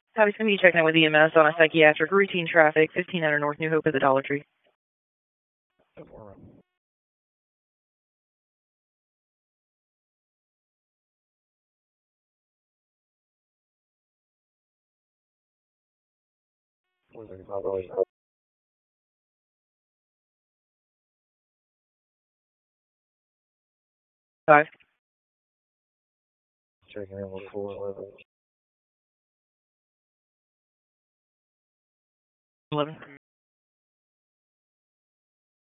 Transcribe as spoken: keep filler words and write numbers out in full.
How's going to be checking in with E M S on a psychiatric routine traffic, fifteen hundred North New Hope at the Dollar Tree. Five. Checking in with four eleven. Eleven.